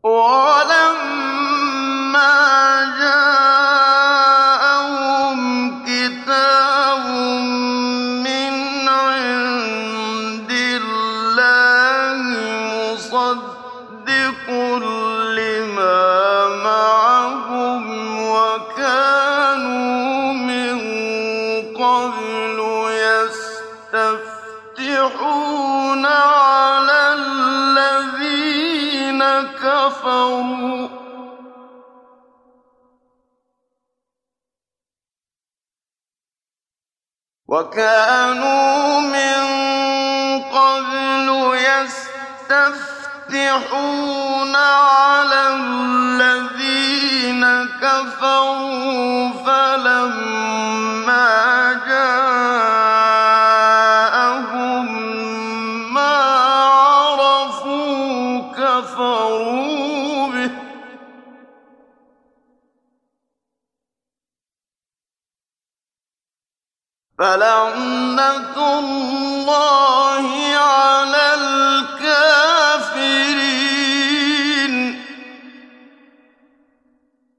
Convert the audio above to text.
وَلَمَّا جَاءَهُمْ كِتَابٌ مِّنْ عِندِ اللَّهِ مُصَدِّقٌ لِّمَا مَعَهُمْ وَكَانُوا مِن قَبْلُ يَسْتَفْتِحُونَ عَلَى الَّذِينَ كَفَرُوا فَلَمَّا جَاءَهُم مَّا عَرَفُوا كَفَرُوا بِهِ ۚ فَلَعْنَةُ اللَّهِ